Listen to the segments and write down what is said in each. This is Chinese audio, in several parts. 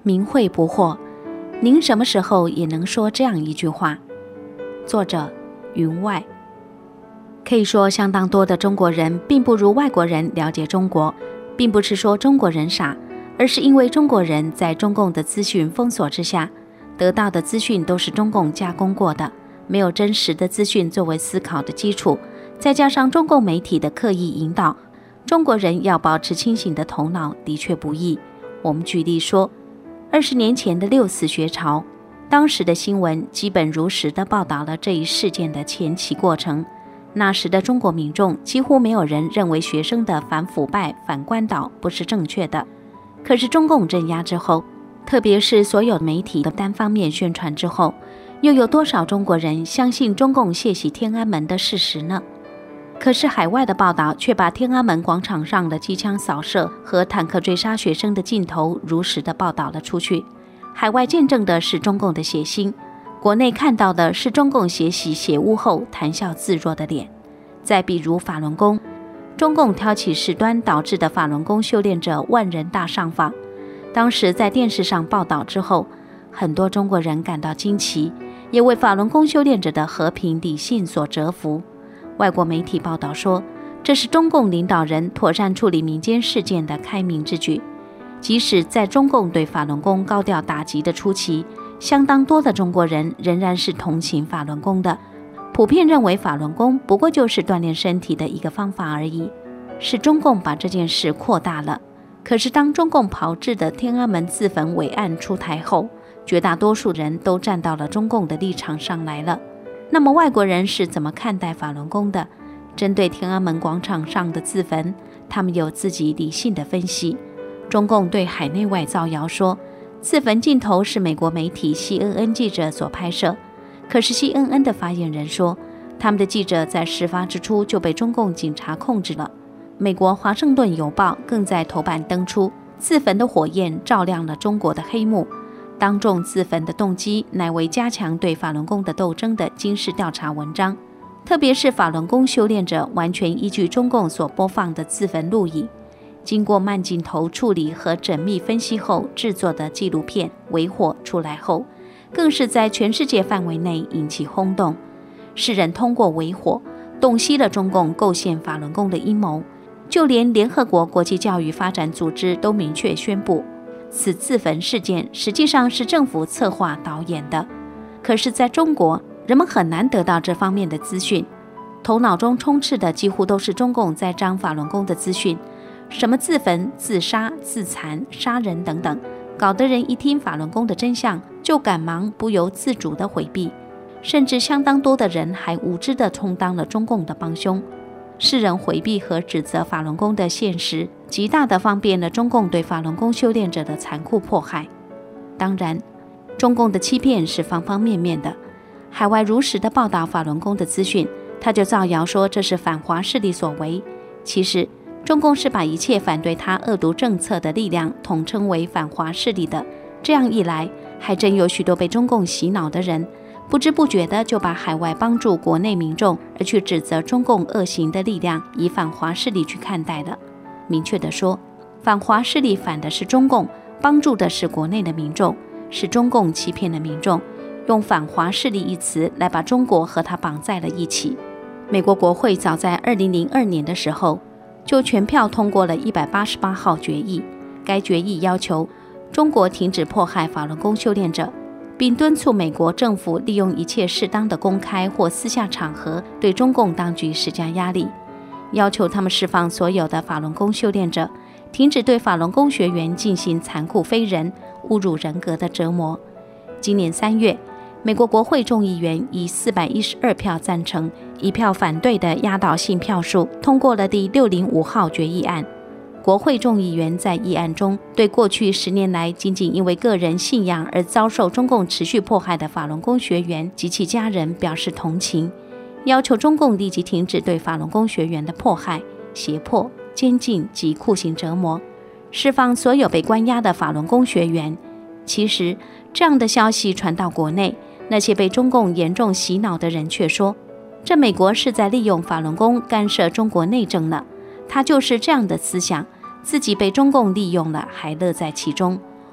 明慧不惑，您什么时候也能说这样一句话？作者云外。可以说相当多的中国人并不如外国人了解中国，并不是说中国人傻，而是因为中国人在中共的资讯封锁之下，得到的资讯都是中共加工过的，没有真实的资讯作为思考的基础，再加上中共媒体的刻意引导，中国人要保持清醒的头脑的确不易。我们举例说，20年前的6四学潮，当时的新闻基本如实地报道了这一事件的前期过程。那时的中国民众几乎没有人认为学生的反腐败、反关岛不是正确的。可是中共镇压之后，特别是所有媒体的单方面宣传之后，又有多少中国人相信中共血洗天安门的事实呢？可是海外的报道却把天安门广场上的机枪扫射和坦克追杀学生的镜头如实的报道了出去。海外见证的是中共的血腥，国内看到的是中共血洗血污后谈笑自若的脸。再比如法轮功，中共挑起事端导致的法轮功修炼者万人大上访，当时在电视上报道之后，很多中国人感到惊奇，也为法轮功修炼者的和平理性所折服。外国媒体报道说，这是中共领导人妥善处理民间事件的开明之举。即使在中共对法轮功高调打击的初期，相当多的中国人仍然是同情法轮功的，普遍认为法轮功不过就是锻炼身体的一个方法而已，是中共把这件事扩大了。可是当中共炮制的天安门自焚伪案出台后，绝大多数人都站到了中共的立场上来了。那么外国人是怎么看待法轮功的？针对天安门广场上的自焚，他们有自己理性的分析。中共对海内外造谣说，自焚镜头是美国媒体 CNN 记者所拍摄，可是 CNN 的发言人说，他们的记者在事发之初就被中共警察控制了。美国华盛顿邮报更在头版登出自焚的火焰照亮了中国的黑幕，当众自焚的动机乃为加强对法轮功的斗争的惊世调查文章，特别是法轮功修炼者完全依据中共所播放的自焚录影，经过慢镜头处理和缜密分析后制作的纪录片《伪火》出来后，更是在全世界范围内引起轰动。世人通过《伪火》洞悉了中共构陷法轮功的阴谋，就连联合国国际教育发展组织都明确宣布，此自焚事件实际上是政府策划导演的。可是在中国，人们很难得到这方面的资讯，头脑中充斥的几乎都是中共栽赃法轮功的资讯，什么自焚、自杀、自残、杀人等等，搞得人一听法轮功的真相就赶忙不由自主地回避，甚至相当多的人还无知地充当了中共的帮凶。世人回避和指责法轮功的现实，极大地方便了中共对法轮功修炼者的残酷迫害。当然，中共的欺骗是方方面面的，海外如实地报道法轮功的资讯，他就造谣说这是反华势力所为。其实中共是把一切反对他恶毒政策的力量统称为反华势力的，这样一来，还真有许多被中共洗脑的人，不知不觉的就把海外帮助国内民众而去指责中共恶行的力量以反华势力去看待了。明确的说，反华势力反的是中共，帮助的是国内的民众，是中共欺骗了民众，用反华势力一词来把中国和他绑在了一起。美国国会早在2002年的时候就全票通过了188号决议，该决议要求中国停止迫害法轮功修炼者，并敦促美国政府利用一切适当的公开或私下场合对中共当局施加压力，要求他们释放所有的法轮功修炼者，停止对法轮功学员进行残酷非人、侮辱人格的折磨。今年3月，美国国会众议员以412票赞成、1票反对的压倒性票数通过了第605号决议案。国会众议员在议案中对过去10年来仅仅因为个人信仰而遭受中共持续迫害的法轮功学员及其家人表示同情，要求中共立即停止对法轮功学员的迫害、胁迫、监禁及酷刑折磨，释放所有被关押的法轮功学员。其实，这样的消息传到国内，那些被中共严重洗脑的人却说，这美国是在利用法轮功干涉中国内政了，他就是这样的思想，自己被中共利用了，还乐在其中。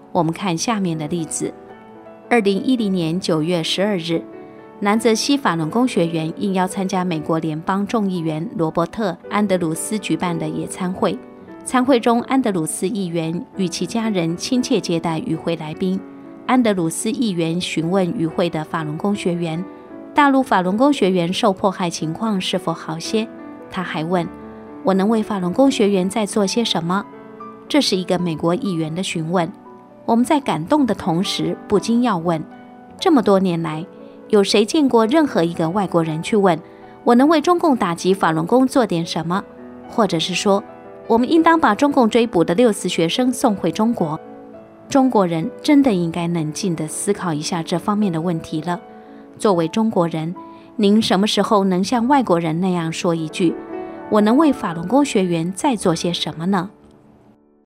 我们看下面的例子。2010年9月12日，南泽西法轮功学员应邀参加美国联邦众议员罗伯特·安德鲁斯举办的野餐会。参会中，安德鲁斯议员与其家人亲切接待与会来宾。安德鲁斯议员询问与会的法轮功学员，大陆法轮功学员受迫害情况是否好些？他还问，我能为法轮功学员再做些什么？这是一个美国议员的询问。我们在感动的同时，不禁要问，这么多年来，有谁见过任何一个外国人去问，我能为中共打击法轮功做点什么？或者是说，我们应当把中共追捕的64学生送回中国？中国人真的应该冷静地思考一下这方面的问题了。作为中国人，您什么时候能像外国人那样说一句，我能为法轮功学员再做些什么呢？